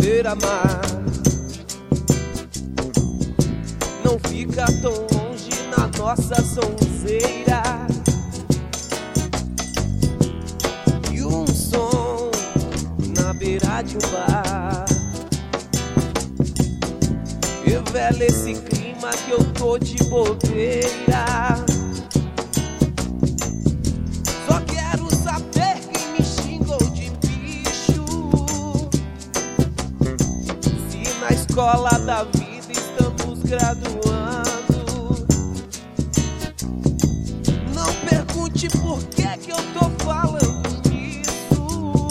beira-mar. Não fica tão longe na nossa sonzeira. E um som na beira de um bar revela esse clima que eu tô de bobeira. Só quero saber quem me xingou de bicho. Se na escola da vida estamos graduando, não pergunte por que eu tô falando disso.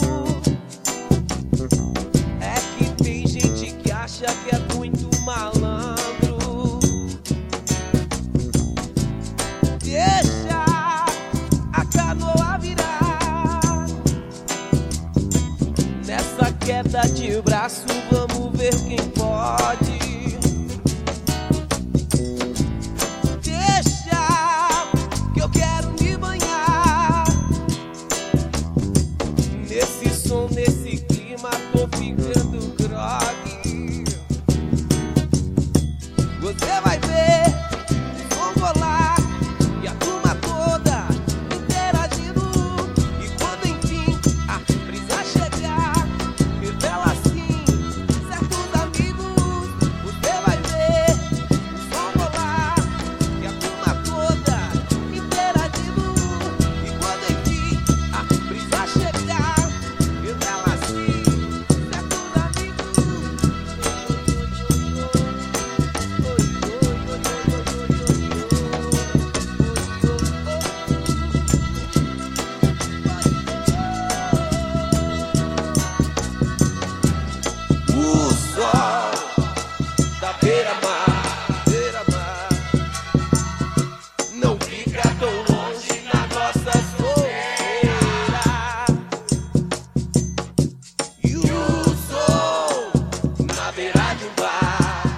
É que tem gente que acha que é muito malandro. Deixa a canoa virar. Nessa queda de braço, vamos ver quem pode. Deixa que eu quero me banhar. Nesse som, nesse clima, tô ficando grog. Você vai ver o som rolar e a turma toda interagindo. E quando enfim a brisa chegar, revela assim certos amigos. Você vai ver o som rolar e a turma toda interagindo. E quando enfim a brisa chegar, revela assim certos amigos. O sol da beira-mar, beira-mar, não fica tão longe na nossa sonzeira. E o sol na beira de um bar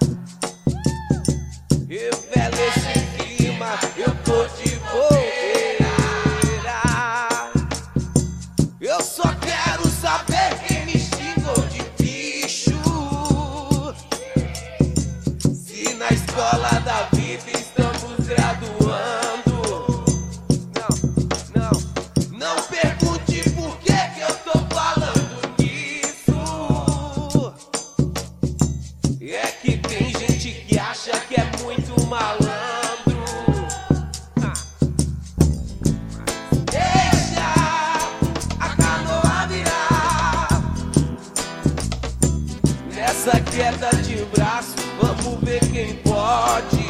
revela esse clima, eu tô de bobeira. Eu só quero saber quem me xingou de bicho. Se na escola da vida estamos graduando, não pergunte por que eu tô falando nisso. É que tem gente que acha que é muito malandro. Deixa a canoa virar. Nessa queda de braço, vamos ver quem pode.